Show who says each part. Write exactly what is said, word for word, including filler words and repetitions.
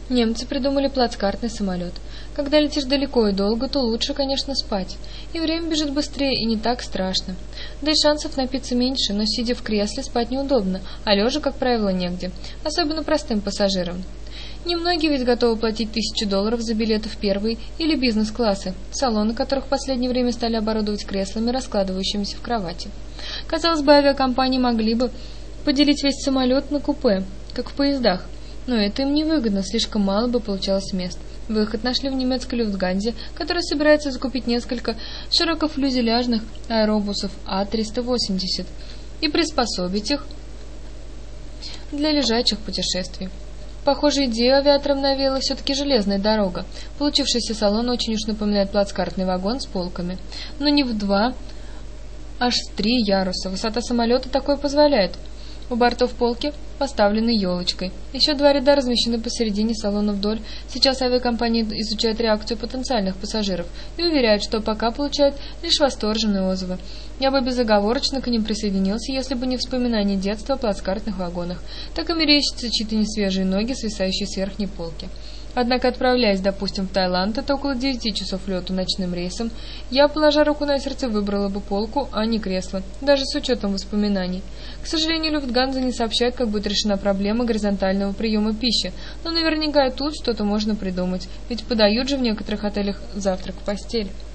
Speaker 1: Немцы придумали плацкартный самолет. Когда летишь далеко и долго, то лучше, конечно, спать. И время бежит быстрее, и не так страшно. Да и шансов напиться меньше, но сидя в кресле спать неудобно, а лежа, как правило, негде. Особенно простым пассажирам. Немногие ведь готовы платить тысячу долларов за билеты в первый или бизнес-классы, салоны которых в последнее время стали оборудовать креслами, раскладывающимися в кровати. Казалось бы, авиакомпании могли бы поделить весь самолет на купе, как в поездах. Но это им невыгодно, слишком мало бы получалось мест. Выход нашли в немецкой Люфтганзе, которая собирается закупить несколько широкофюзеляжных аэробусов А триста восемьдесят и приспособить их для лежачих путешествий. Похоже, идею авиаторам навеяла все-таки железная дорога. Получившийся салон очень уж напоминает плацкартный вагон с полками. Но не в два, аж в три яруса. Высота самолета такое позволяет. У бортов полки поставлены елочкой. Еще два ряда размещены посередине салона вдоль. Сейчас авиакомпании изучают реакцию потенциальных пассажиров и уверяют, что пока получают лишь восторженные отзывы. Я бы безоговорочно к ним присоединился, если бы не вспоминание детства о плацкартных вагонах. Так и мерещатся чьи-то несвежие ноги, свисающие с верхней полки. Однако, отправляясь, допустим, в Таиланд, это около девяти часов лету ночным рейсом, я, положа руку на сердце, выбрала бы полку, а не кресло, даже с учетом воспоминаний. К сожалению, Люфтганза не сообщает, как будет решена проблема горизонтального приема пищи, но наверняка и тут что-то можно придумать, ведь подают же в некоторых отелях завтрак в постель.